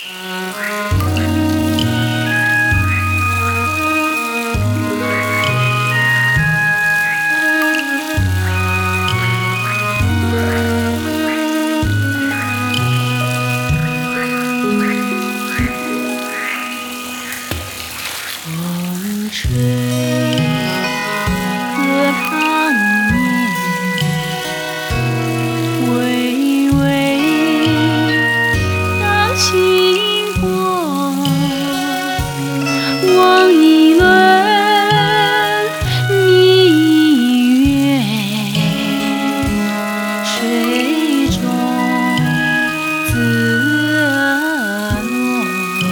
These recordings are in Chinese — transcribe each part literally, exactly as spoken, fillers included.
风吹荷塘面，微微荡清波。望一轮明月，水中自落。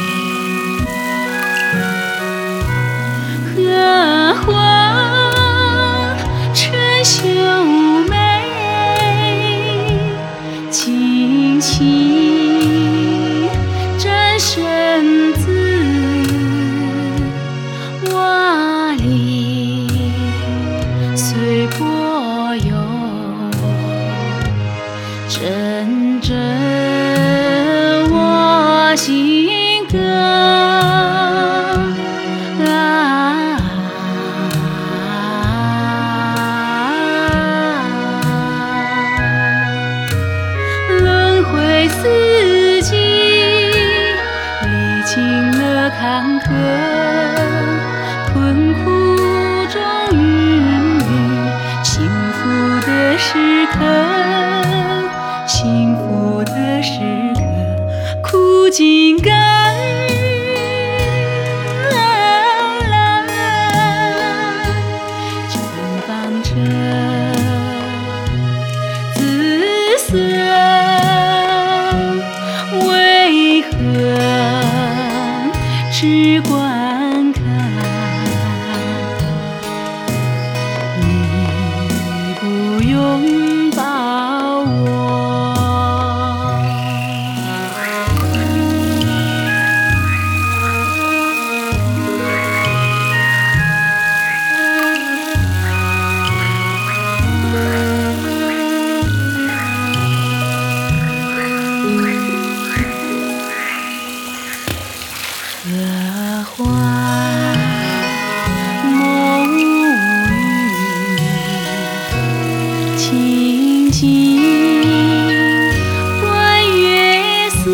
荷花春秀美，轻轻展身姿，瓦砾随波游，阵阵我心歌。四季历经了坎坷，困苦中孕育幸福的时刻，幸福的时刻，苦尽甘来，绽放着紫色。只观看，你不拥抱我。荷花墨无语，轻轻观月色，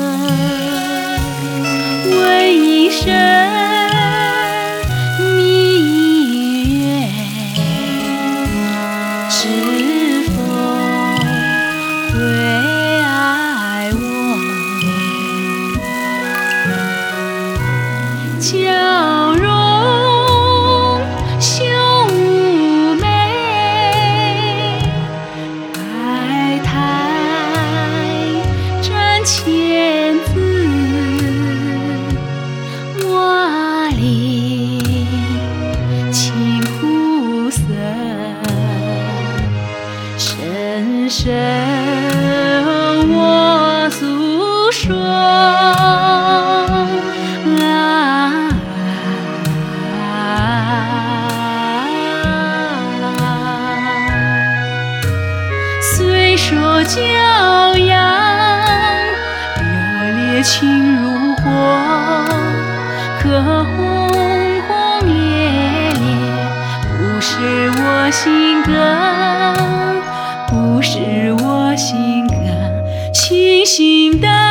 问一声明月，知否会爱我？笑容秀美，百态展千姿，瓦砾清湖色，深深我诉说。虽说骄阳热烈情如火，可轰轰烈烈不是我性格，不是我性格，清醒的